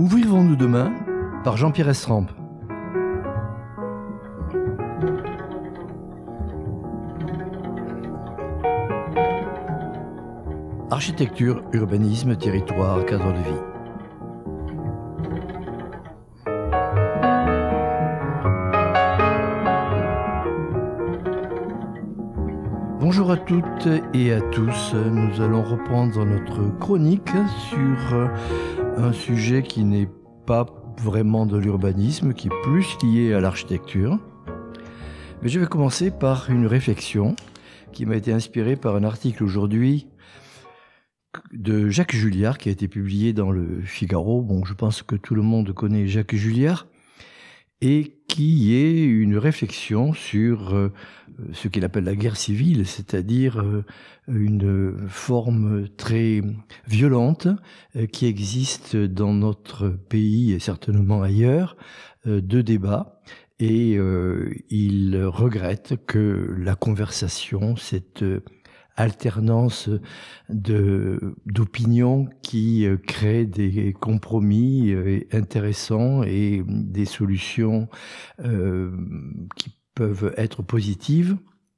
Où vivons-nous demain ? Par Jean-Pierre Estrampe. Architecture, urbanisme, territoire, cadre de vie. Bonjour à toutes et à tous, nous allons reprendre notre chronique sur un sujet qui n'est pas vraiment de l'urbanisme, qui est plus lié à l'architecture. Mais je vais commencer par une réflexion qui m'a été inspirée par un article aujourd'hui de Jacques Julliard qui a été publié dans le Figaro. Bon, je pense que tout le monde connaît Jacques Julliard et qui est une réflexion sur ce qu'il appelle la guerre civile, c'est-à-dire une forme très violente qui existe dans notre pays et certainement ailleurs de débat. Et il regrette que la conversation, cette alternance d'opinions qui crée des compromis intéressants et des solutions qui peuvent être positives,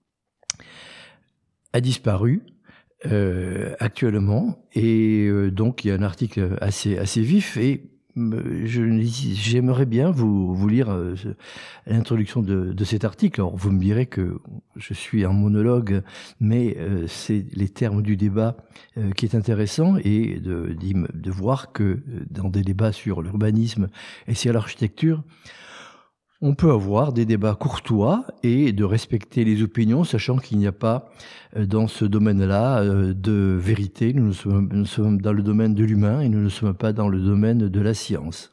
a disparu actuellement. Et donc il y a un article assez vif et j'aimerais bien vous lire l'introduction de cet article. Alors vous me direz que je suis un monologue, mais c'est les termes du débat qui est intéressant, et de voir que dans des débats sur l'urbanisme et sur l'architecture, on peut avoir des débats courtois et de respecter les opinions, sachant qu'il n'y a pas dans ce domaine-là de vérité. Nous sommes dans le domaine de l'humain et nous ne sommes pas dans le domaine de la science.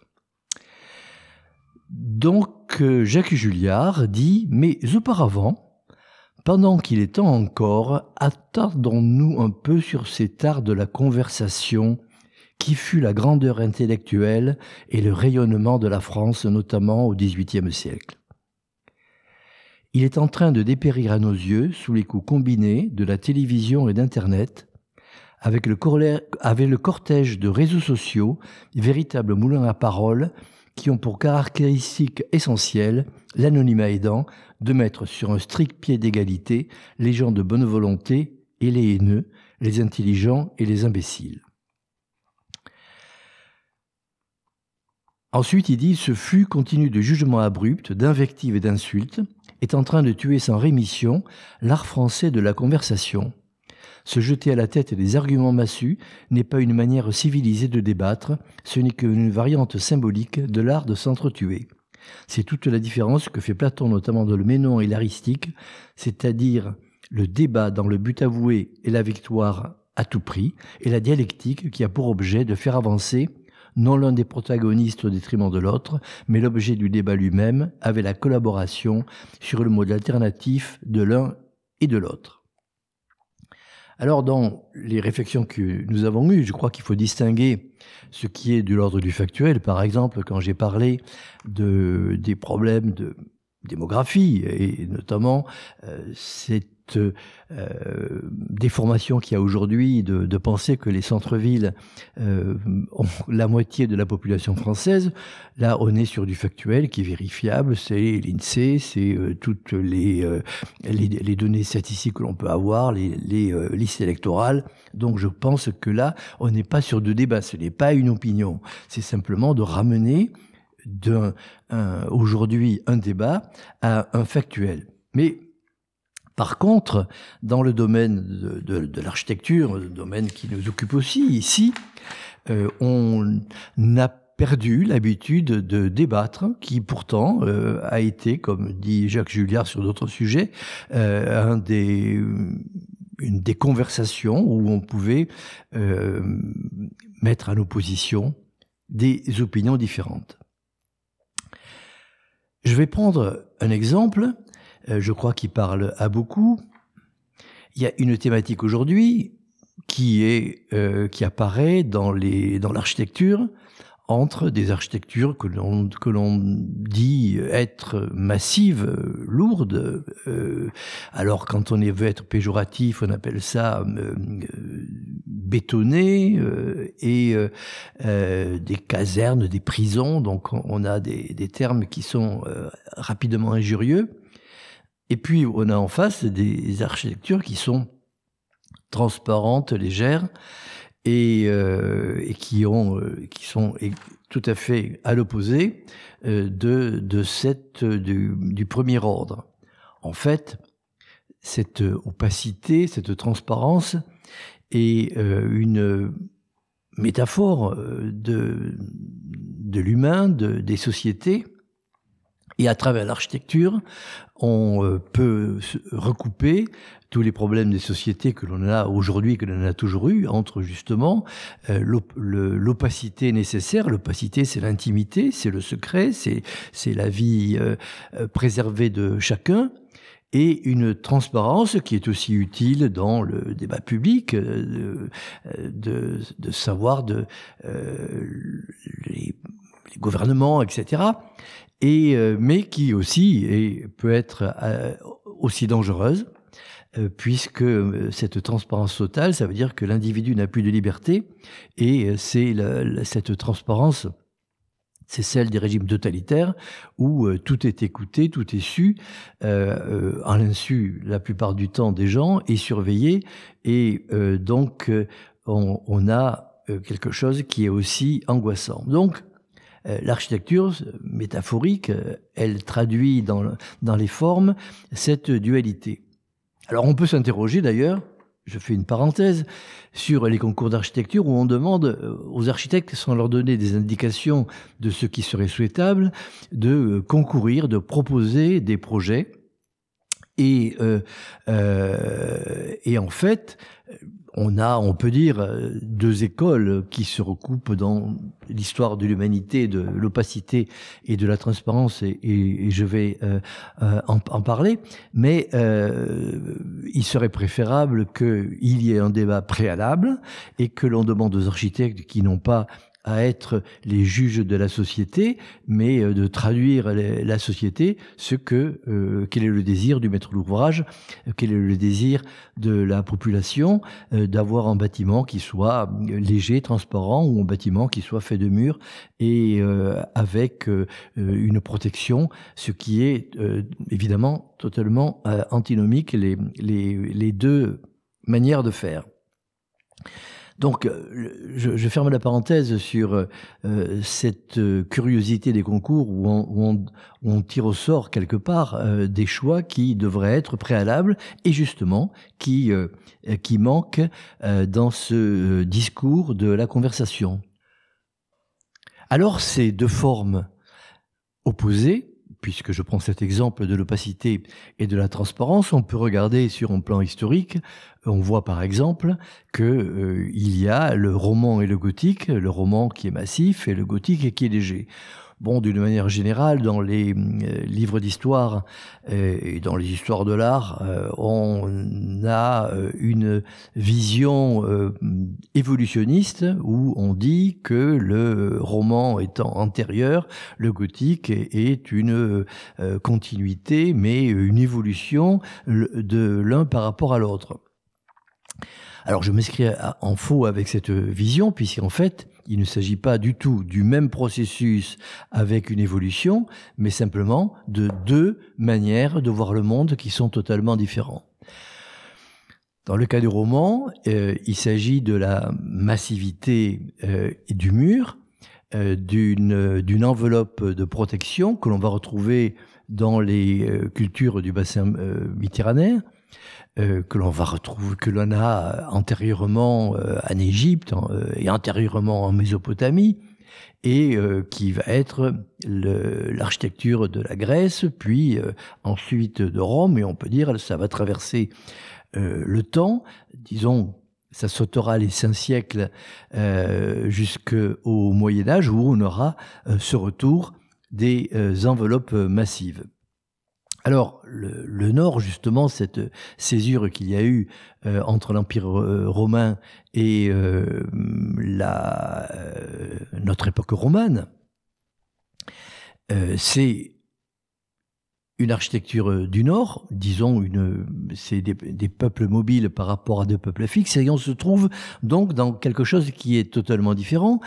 Donc Jacques Julliard dit « Mais auparavant, pendant qu'il est temps encore, attardons-nous un peu sur cet art de la conversation qui fut la grandeur intellectuelle et le rayonnement de la France, notamment au XVIIIe siècle. Il est en train de dépérir à nos yeux sous les coups combinés de la télévision et d'Internet, avec le cortège de réseaux sociaux, véritables moulins à parole, qui ont pour caractéristique essentielle, l'anonymat aidant, de mettre sur un strict pied d'égalité les gens de bonne volonté et les haineux, les intelligents et les imbéciles. » Ensuite, il dit « Ce flux continu de jugements abrupts, d'invectives et d'insultes est en train de tuer sans rémission l'art français de la conversation. Se jeter à la tête des arguments massus n'est pas une manière civilisée de débattre, ce n'est qu'une variante symbolique de l'art de s'entretuer. C'est toute la différence que fait Platon, notamment dans le Ménon et l'Aristique, c'est-à-dire le débat dans le but avoué et la victoire à tout prix, et la dialectique qui a pour objet de faire avancer non l'un des protagonistes au détriment de l'autre, mais l'objet du débat lui-même, avec la collaboration sur le mode alternatif de l'un et de l'autre. » Alors, dans les réflexions que nous avons eues, je crois qu'il faut distinguer ce qui est de l'ordre du factuel. Par exemple, quand j'ai parlé des problèmes de démographie, et notamment cette déformation qu'il y a aujourd'hui de penser que les centres-villes ont la moitié de la population française. Là, on est sur du factuel qui est vérifiable, c'est l'INSEE, c'est toutes les données statistiques que l'on peut avoir, les listes électorales. Donc je pense que là, on n'est pas sur de débat, ce n'est pas une opinion, c'est simplement de ramener aujourd'hui un débat à un factuel. Mais par contre, dans le domaine de l'architecture, le domaine qui nous occupe aussi ici, on a perdu l'habitude de débattre, qui pourtant a été, comme dit Jacques Julliard sur d'autres sujets, une des conversations où on pouvait mettre en opposition des opinions différentes. Je vais prendre un exemple, je crois qu'il parle à beaucoup. Il y a une thématique aujourd'hui qui apparaît dans l'architecture, entre des architectures que l'on dit être massives, lourdes. Alors quand on veut être péjoratif, on appelle ça bétonnées et des casernes, des prisons. Donc on a des termes qui sont rapidement injurieux. Et puis on a en face des architectures qui sont transparentes, légères, et qui sont tout à fait à l'opposé du premier ordre. En fait, cette opacité, cette transparence est une métaphore de l'humain, des sociétés. Et à travers l'architecture, on peut recouper tous les problèmes des sociétés que l'on a aujourd'hui, que l'on a toujours eu, entre justement l'opacité nécessaire. L'opacité, c'est l'intimité, c'est le secret, c'est la vie préservée de chacun, et une transparence qui est aussi utile dans le débat public, de savoir les gouvernements, etc., mais qui aussi peut être aussi dangereuse, puisque cette transparence totale, ça veut dire que l'individu n'a plus de liberté, et cette transparence, c'est celle des régimes totalitaires où tout est écouté, tout est su, à l'insu la plupart du temps des gens, et surveillé, et donc on a quelque chose qui est aussi angoissant. Donc l'architecture métaphorique, elle traduit dans les formes cette dualité. Alors on peut s'interroger d'ailleurs, je fais une parenthèse, sur les concours d'architecture où on demande aux architectes, sans leur donner des indications de ce qui serait souhaitable, de concourir, de proposer des projets. Et en fait, on peut dire, deux écoles qui se recoupent dans l'histoire de l'humanité, de l'opacité et de la transparence, et je vais en parler. Mais il serait préférable qu'il y ait un débat préalable et que l'on demande aux architectes qui n'ont pas à être les juges de la société, mais de traduire la société, quel est le désir du maître d'ouvrage, quel est le désir de la population, d'avoir un bâtiment qui soit léger, transparent, ou un bâtiment qui soit fait de murs et avec une protection, ce qui est évidemment totalement antinomique, les deux manières de faire. Donc, je ferme la parenthèse sur cette curiosité des concours où on tire au sort quelque part des choix qui devraient être préalables et justement qui manquent dans ce discours de la conversation. Alors, ces deux formes opposées, puisque je prends cet exemple de l'opacité et de la transparence, on peut regarder sur un plan historique. On voit par exemple qu'il y a le roman et le gothique, le roman qui est massif et le gothique qui est léger. Bon, d'une manière générale, dans les livres d'histoire et dans les histoires de l'art, on a une vision évolutionniste où on dit que le roman étant antérieur, le gothique est une continuité, mais une évolution de l'un par rapport à l'autre. Alors je m'inscris en faux avec cette vision, puisqu'en fait, il ne s'agit pas du tout du même processus avec une évolution, mais simplement de deux manières de voir le monde qui sont totalement différentes. Dans le cas du roman, il s'agit de la massivité du mur, d'une enveloppe de protection que l'on va retrouver dans les cultures du bassin méditerranéen, que l'on a antérieurement en Égypte et antérieurement en Mésopotamie, et qui va être l'architecture de la Grèce, puis ensuite de Rome, et on peut dire ça va traverser le temps, disons, ça sautera les 5 siècles jusqu'au Moyen-Âge, où on aura ce retour des enveloppes massives. Alors, le Nord, justement, cette césure qu'il y a eu entre l'Empire romain et notre époque romane, c'est une architecture du Nord, disons, c'est des peuples mobiles par rapport à des peuples fixes, et on se trouve donc dans quelque chose qui est totalement différent.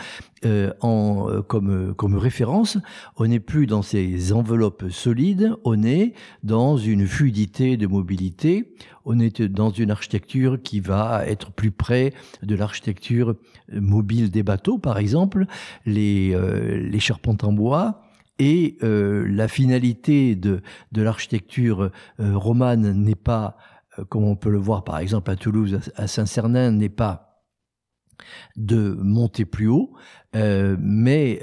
Comme référence, on n'est plus dans ces enveloppes solides, on est dans une fluidité de mobilité, on est dans une architecture qui va être plus près de l'architecture mobile des bateaux, par exemple, les charpentes en bois. Et la finalité de l'architecture romane n'est pas, comme on peut le voir par exemple à Toulouse, à Saint-Cernin, n'est pas de monter plus haut, mais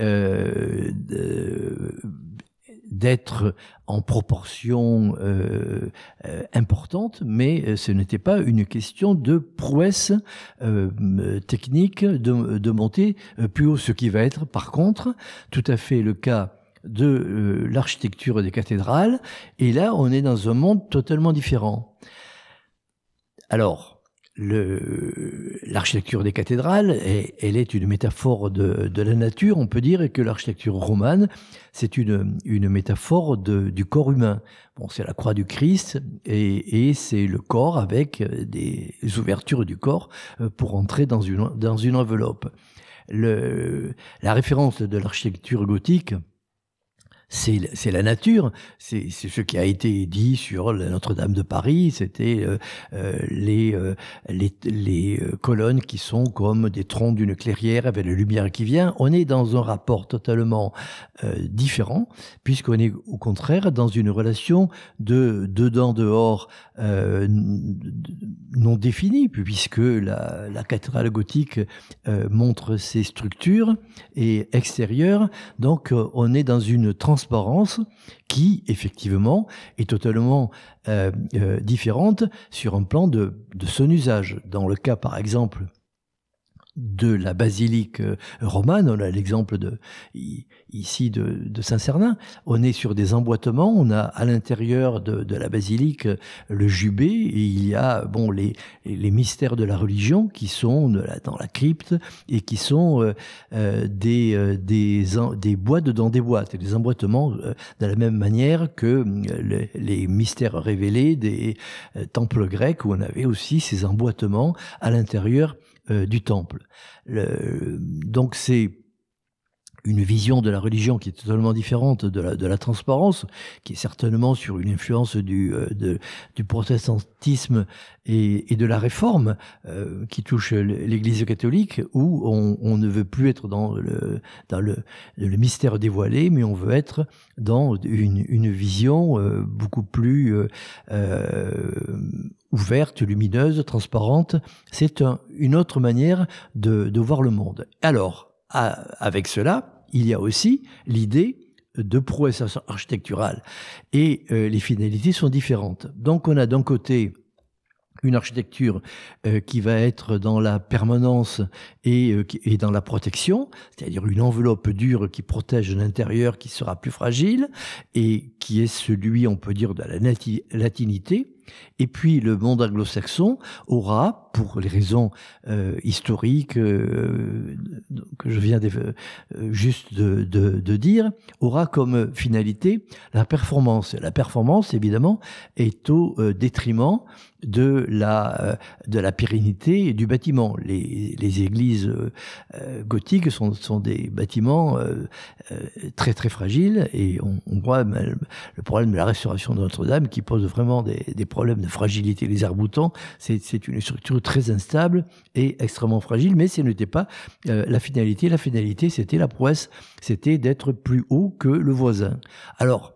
d'être en proportion importante, mais ce n'était pas une question de prouesse technique de monter plus haut, ce qui va être par contre tout à fait le cas de l'architecture des cathédrales, et là on est dans un monde totalement différent. Alors, l'architecture des cathédrales, elle est une métaphore de la nature. On peut dire que l'architecture romane, c'est une métaphore du corps humain. Bon, c'est la croix du Christ et c'est le corps avec des ouvertures du corps pour entrer dans une enveloppe. La référence de l'architecture gothique, c'est la nature, c'est ce qui a été dit sur la Notre-Dame de Paris, c'était les colonnes qui sont comme des troncs d'une clairière avec la lumière qui vient. On est dans un rapport totalement différent, puisqu'on est au contraire dans une relation de dedans-dehors non définie, puisque la cathédrale gothique montre ses structures et extérieures, donc on est dans une transparence qui, effectivement, est totalement différente sur un plan de son usage. Dans le cas, par exemple, de la basilique romane, on a l'exemple ici de Saint-Cernin, on est sur des emboîtements, on a à l'intérieur de la basilique le jubé, et il y a les mystères de la religion qui sont dans la crypte et qui sont des boîtes dans des boîtes, et des emboîtements de la même manière que les mystères révélés des temples grecs, où on avait aussi ces emboîtements à l'intérieur du temple. Donc c'est une vision de la religion qui est totalement différente de la transparence, qui est certainement sur une influence du protestantisme et de la réforme qui touche l'Église catholique, où on ne veut plus être dans le mystère dévoilé, mais on veut être dans une vision beaucoup plus ouverte, lumineuse, transparente. C'est une autre manière de voir le monde. Alors, avec cela, il y a aussi l'idée de prouesse architecturale. Et les finalités sont différentes. Donc on a d'un côté une architecture qui va être dans la permanence et dans la protection, c'est-à-dire une enveloppe dure qui protège l'intérieur, qui sera plus fragile, et qui est celui, on peut dire, de la latinité. Et puis le monde anglo-saxon aura, pour les raisons historiques que je viens juste de dire, aura comme finalité la performance. La performance, évidemment, est au détriment de la pérennité du bâtiment. Les églises gothiques sont des bâtiments très très fragiles, et on voit le problème de la restauration de Notre-Dame qui pose vraiment des problèmes de fragilité. Les arcs-boutants, c'est une structure très instable et extrêmement fragile, mais ce n'était pas la finalité. La finalité, c'était la prouesse, c'était d'être plus haut que le voisin. Alors,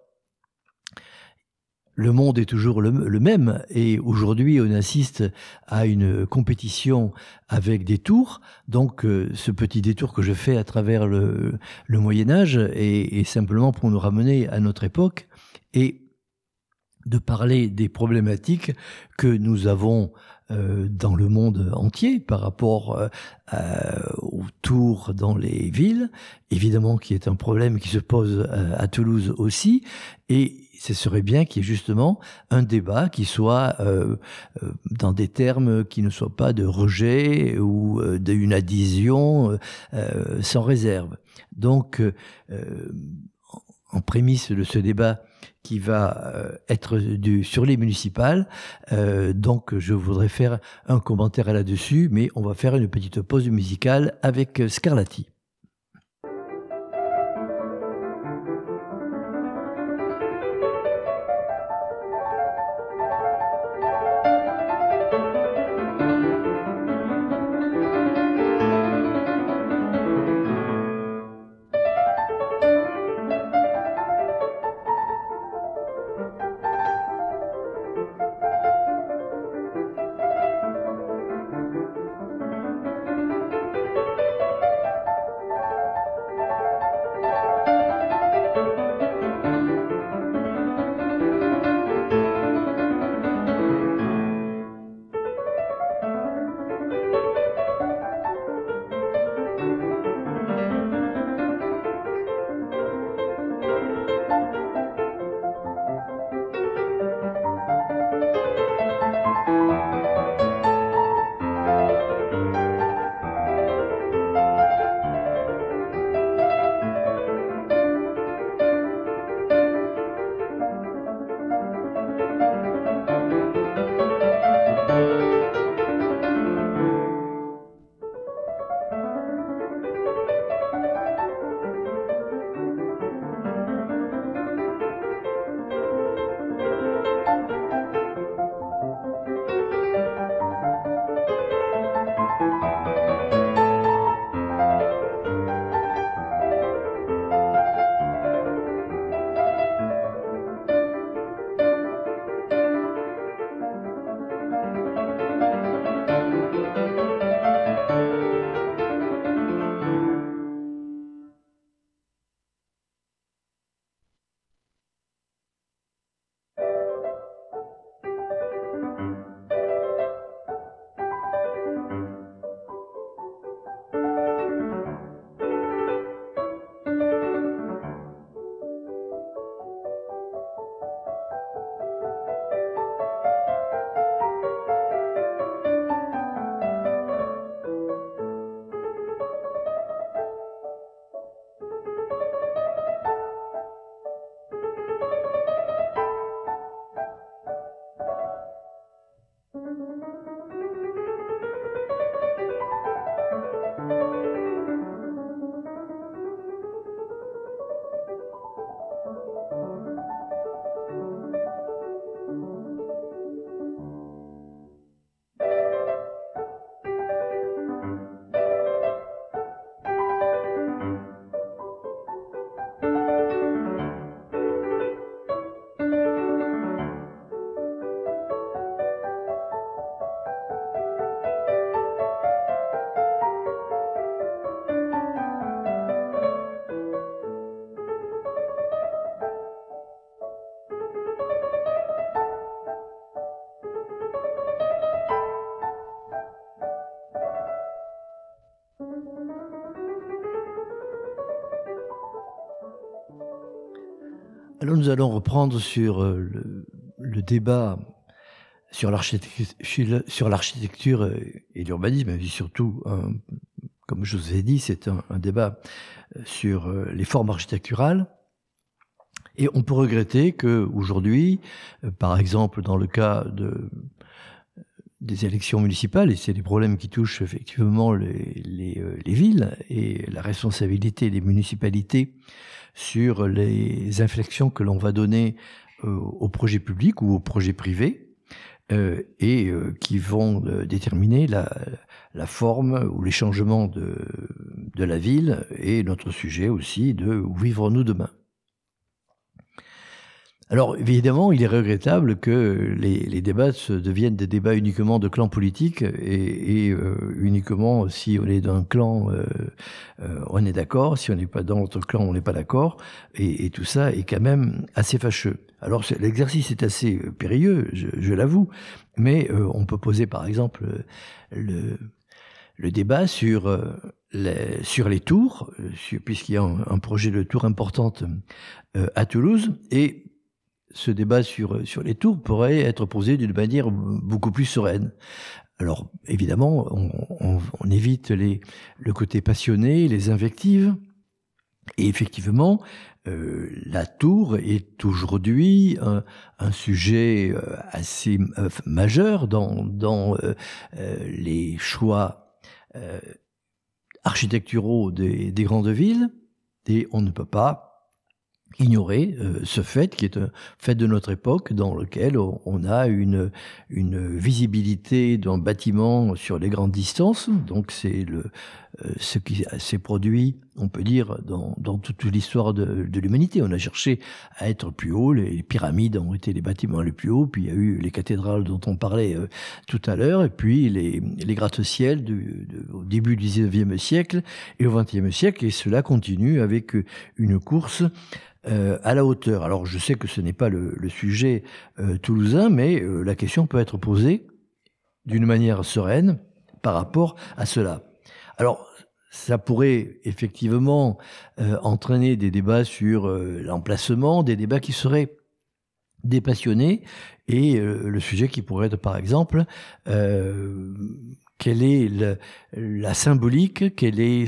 le monde est toujours le même, et aujourd'hui on assiste à une compétition avec des tours. Donc ce petit détour que je fais à travers le Moyen-Âge est simplement pour nous ramener à notre époque et de parler des problématiques que nous avons dans le monde entier par rapport aux tours dans les villes, évidemment qui est un problème qui se pose à Toulouse aussi, et ce serait bien qu'il y ait justement un débat qui soit dans des termes qui ne soient pas de rejet ou d'une adhésion sans réserve. Donc, en prémisse de ce débat qui va être sur les municipales. Donc, je voudrais faire un commentaire là-dessus, mais on va faire une petite pause musicale avec Scarlatti. Alors nous allons reprendre sur le débat sur l'architecture et l'urbanisme, et surtout, comme je vous ai dit, c'est un débat sur les formes architecturales. Et on peut regretter qu'aujourd'hui, par exemple dans le cas des élections municipales, et c'est des problèmes qui touchent effectivement les villes et la responsabilité des municipalités sur les inflexions que l'on va donner aux projets publics ou aux projets privés, et qui vont déterminer la forme ou les changements de la ville, et notre sujet aussi de où vivrons-nous demain. Alors évidemment, il est regrettable que les débats deviennent des débats uniquement de clans politiques et uniquement si on est d'un clan, on est d'accord, si on n'est pas dans l'autre clan, on n'est pas d'accord, et tout ça est quand même assez fâcheux. Alors l'exercice est assez périlleux, je l'avoue, mais on peut poser par exemple le débat sur les tours, puisqu'il y a un projet de tour importante à Toulouse, et ce débat sur les tours pourrait être posé d'une manière beaucoup plus sereine. Alors, évidemment, on évite le côté passionné, les invectives, Et effectivement, la tour est aujourd'hui un sujet assez majeur dans les choix architecturaux des grandes villes, et on ne peut pas ignorer ce fait qui est un fait de notre époque dans lequel on a une visibilité d'un bâtiment sur les grandes distances. Donc c'est ce qui s'est produit, on peut dire, dans toute l'histoire de l'humanité. On a cherché à être plus haut, les pyramides ont été les bâtiments les plus hauts, puis il y a eu les cathédrales dont on parlait tout à l'heure, et puis les gratte-ciels au début du XIXe siècle et au XXe siècle, et cela continue avec une course à la hauteur. Alors je sais que ce n'est pas le sujet toulousain, mais la question peut être posée d'une manière sereine par rapport à cela. Alors ça pourrait effectivement entraîner des débats sur l'emplacement, des débats qui seraient dépassionnés, et le sujet qui pourrait être par exemple quelle est la symbolique, quelle est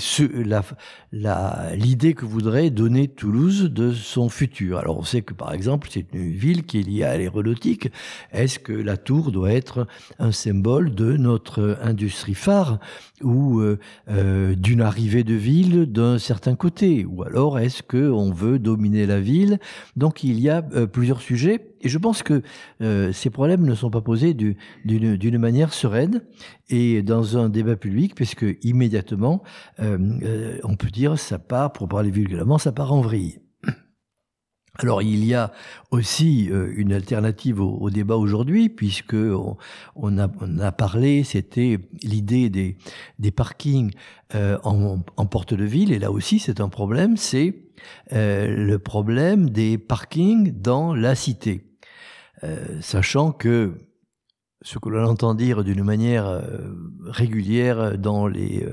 l'idée que voudrait donner Toulouse de son futur. Alors on sait que par exemple c'est une ville qui est liée à l'aéronautique. Est-ce que la tour doit être un symbole de notre industrie phare ou d'une arrivée de ville d'un certain côté? Ou alors est-ce qu'on veut dominer la ville? Donc il y a plusieurs sujets, et je pense que ces problèmes ne sont pas posés d'une manière sereine et dans un débat public, puisque immédiatement, on peut dire, ça part, pour parler vulgairement, ça part en vrille. Alors il y a aussi une alternative au débat aujourd'hui, puisque on a parlé, c'était l'idée des parkings en porte de ville, et là aussi c'est un problème, c'est le problème des parkings dans la cité. Sachant que ce que l'on entend dire d'une manière régulière dans les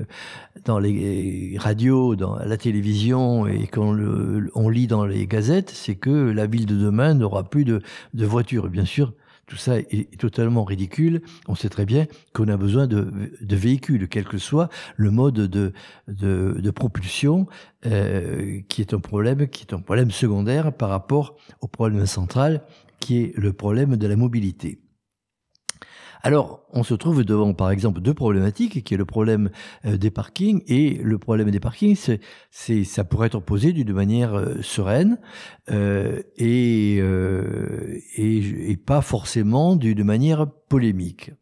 radios, dans la télévision, et qu'on lit dans les gazettes, c'est que la ville de demain n'aura plus de voitures. Bien sûr, tout ça est totalement ridicule. On sait très bien qu'on a besoin de véhicules, quel que soit le mode de propulsion, qui est un problème secondaire par rapport au problème central, qui est le problème de la mobilité. Alors, on se trouve devant, par exemple, deux problématiques, qui est le problème des parkings, et le problème des parkings, ça pourrait être posé d'une manière sereine et pas forcément d'une manière polémique.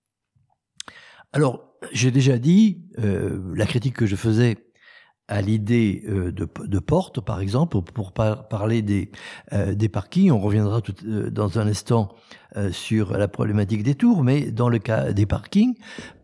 Alors, j'ai déjà dit la critique que je faisais à l'idée de porte, par exemple, pour parler des parkings. On reviendra dans un instant sur la problématique des tours, mais dans le cas des parkings,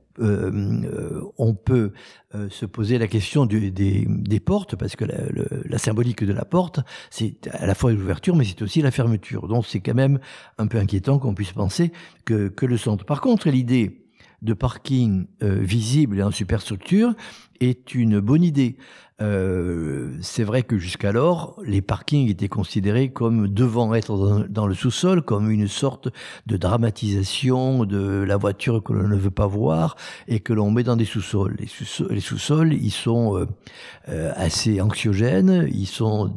on peut se poser la question des portes, parce que la symbolique de la porte, c'est à la fois l'ouverture, mais c'est aussi la fermeture. Donc c'est quand même un peu inquiétant qu'on puisse penser que le centre. Par contre, l'idée de parking visible et en superstructure est une bonne idée. C'est vrai que jusqu'alors, les parkings étaient considérés comme devant être dans le sous-sol, comme une sorte de dramatisation de la voiture que l'on ne veut pas voir et que l'on met dans des sous-sols. Les sous-sols, ils sont assez anxiogènes, ils sont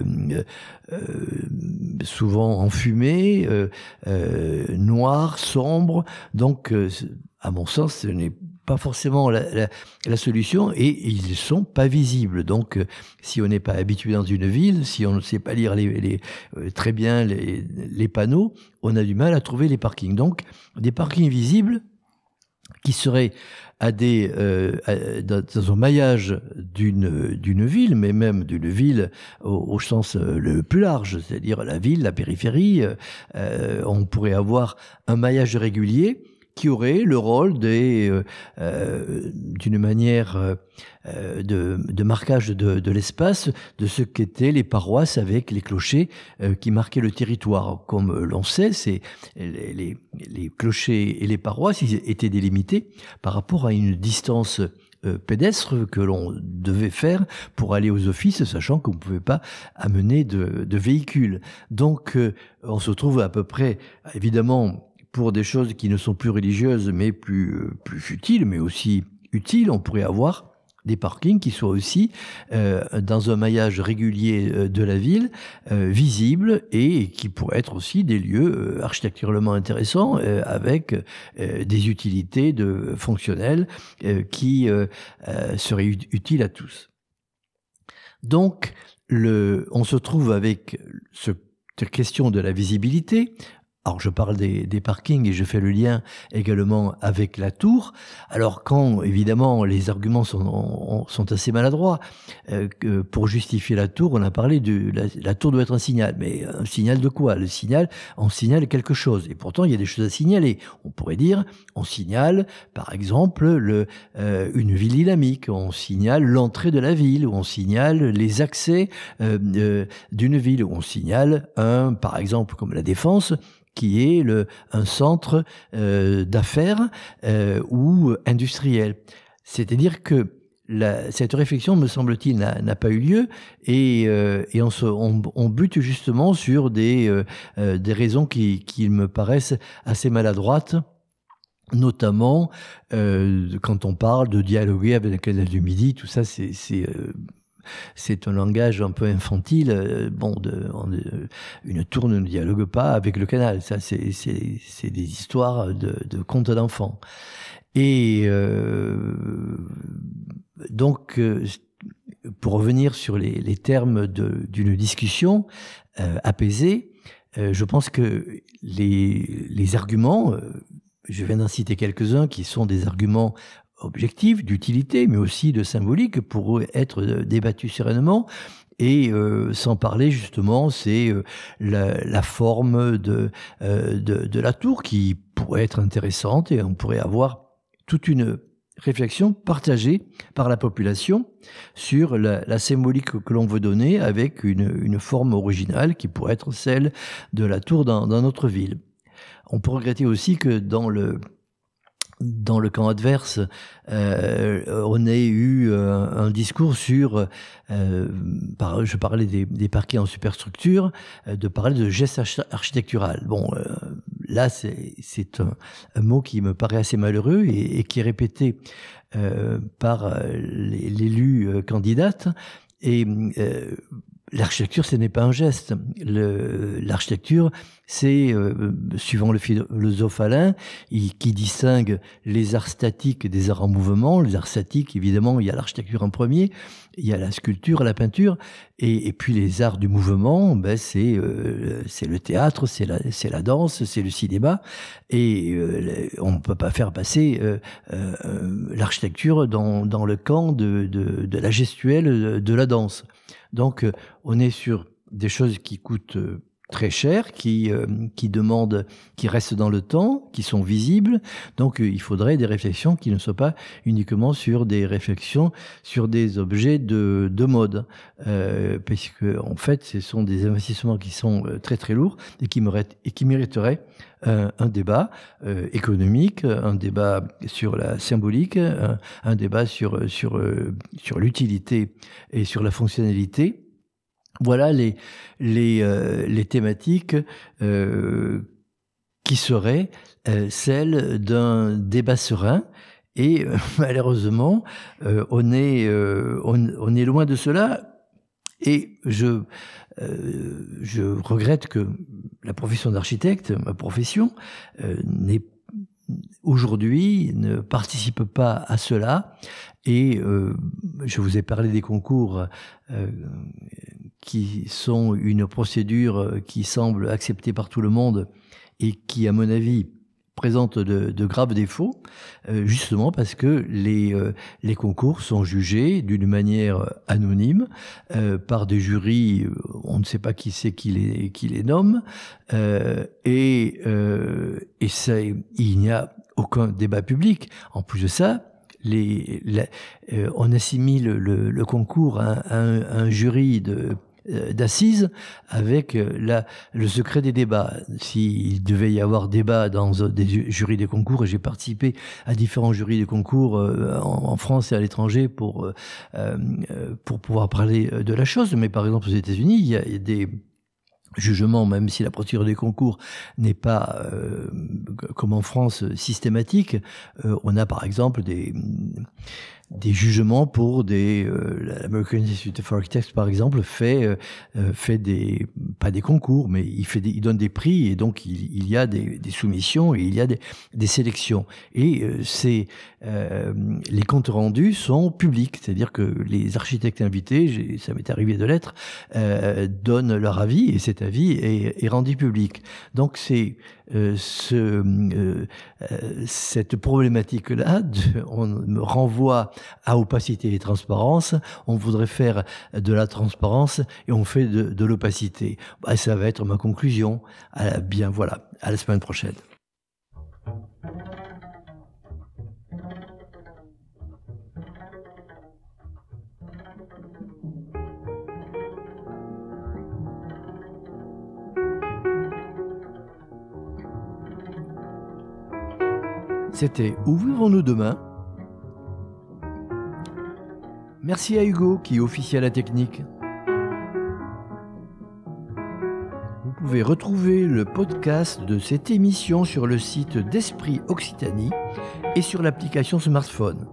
souvent enfumés, noirs, sombres. Donc, à mon sens, ce n'est pas forcément la solution, et ils ne sont pas visibles. Donc, si on n'est pas habitué dans une ville, si on ne sait pas lire très bien les panneaux, on a du mal à trouver les parkings. Donc, des parkings visibles qui seraient dans un maillage d'une ville, mais même d'une ville au sens le plus large, c'est-à-dire la ville, la périphérie. On pourrait avoir un maillage régulier qui aurait le rôle d'une manière de marquage de l'espace de ce qu'étaient les paroisses avec les clochers qui marquaient le territoire. Comme l'on sait, les clochers et les paroisses, ils étaient délimités par rapport à une distance pédestre que l'on devait faire pour aller aux offices, sachant qu'on ne pouvait pas amener de véhicules. Donc, on se trouve à peu près, évidemment, pour des choses qui ne sont plus religieuses, mais plus futiles, mais aussi utiles, on pourrait avoir des parkings qui soient aussi dans un maillage régulier de la ville, visibles, et qui pourraient être aussi des lieux architecturalement intéressants avec des utilités fonctionnelles qui seraient utiles à tous. Donc, on se trouve avec cette question de la visibilité. Alors, je parle des parkings et je fais le lien également avec la tour. Alors, quand, évidemment, les arguments sont assez maladroits, pour justifier la tour, on a parlé de la tour doit être un signal. Mais un signal de quoi? Le signal, on signale quelque chose. Et pourtant, il y a des choses à signaler. On pourrait dire, on signale, par exemple, une ville dynamique. On signale l'entrée de la ville, ou on signale les accès d'une ville, ou on signale par exemple, comme la Défense, qui est un centre d'affaires ou industriel. C'est-à-dire que cette réflexion, me semble-t-il, n'a pas eu lieu, et on bute justement sur des raisons qui me paraissent assez maladroites, notamment quand on parle de dialoguer avec le canal du Midi. Tout ça, c'est un langage un peu infantile. Une tour ne dialogue pas avec le canal. Ça, c'est des histoires de contes d'enfants. Et donc, pour revenir sur les termes d'une discussion apaisée, je pense que les arguments, je viens d'en citer quelques-uns qui sont des arguments objectifs, d'utilité, mais aussi de symbolique, pour être débattus sereinement. Et sans parler justement, c'est la forme de la tour qui pourrait être intéressante, et on pourrait avoir toute une réflexion partagée par la population sur la symbolique que l'on veut donner, avec une forme originale qui pourrait être celle de la tour dans notre ville. On peut regretter aussi que dans le camp adverse, on ait eu un discours sur, je parlais des parquets en superstructure, de parler de geste architectural. Bon, là, c'est un mot qui me paraît assez malheureux et qui est répété par l'élu candidate. Et l'architecture, ce n'est pas un geste. L'architecture, c'est, suivant le philosophe Alain, qui distingue les arts statiques des arts en mouvement. Les arts statiques, évidemment, il y a l'architecture en premier, il y a la sculpture, la peinture, et puis les arts du mouvement, c'est le théâtre, c'est la danse, c'est le cinéma, et on ne peut pas faire passer l'architecture dans le camp de la gestuelle de la danse. Donc, on est sur des choses qui coûtent très cher, qui demandent, qui restent dans le temps, qui sont visibles. Donc, il faudrait des réflexions qui ne soient pas uniquement sur des réflexions sur des objets de mode, puisque en fait, ce sont des investissements qui sont très très lourds et qui mériteraient un débat économique, un débat sur la symbolique, un débat sur l'utilité et sur la fonctionnalité. Voilà les thématiques qui seraient celles d'un débat serein. Et malheureusement, on est loin de cela. Et je regrette que la profession d'architecte, ma profession, aujourd'hui ne participe pas à cela. Et je vous ai parlé des concours qui sont une procédure qui semble acceptée par tout le monde et qui, à mon avis, présente de graves défauts, justement parce que les concours sont jugés d'une manière anonyme par des jurys, on ne sait pas qui c'est qui les nomme, et il n'y a aucun débat public. En plus de ça, on assimile le concours à un jury d'assises avec le secret des débats. S'il devait y avoir débat dans des jurys de concours, et j'ai participé à différents jurys de concours en France et à l'étranger pour pouvoir parler de la chose, mais par exemple aux États-Unis, il y a des jugements, même si la procédure des concours n'est pas, comme en France, systématique. On a par exemple jugements pour l'American Institute of Architects, par exemple, fait pas des concours, mais il donne des prix, et donc il y a des soumissions et il y a des sélections. Et les comptes rendus sont publics, c'est-à-dire que les architectes invités, ça m'est arrivé de l'être, donnent leur avis, et cet avis est rendu public. Donc c'est cette problématique-là, on me renvoie à opacité et transparence. On voudrait faire de la transparence et on fait de l'opacité. Ça va être ma conclusion. Bien voilà, à la semaine prochaine. C'était Où vivons-nous demain? Merci à Hugo qui officie à la technique. Vous pouvez retrouver le podcast de cette émission sur le site d'Esprit Occitanie et sur l'application smartphone.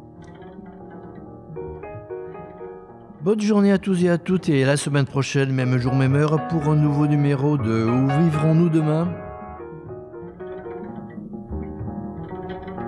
Bonne journée à tous et à toutes, et à la semaine prochaine, même jour, même heure, pour un nouveau numéro de Où vivrons-nous demain?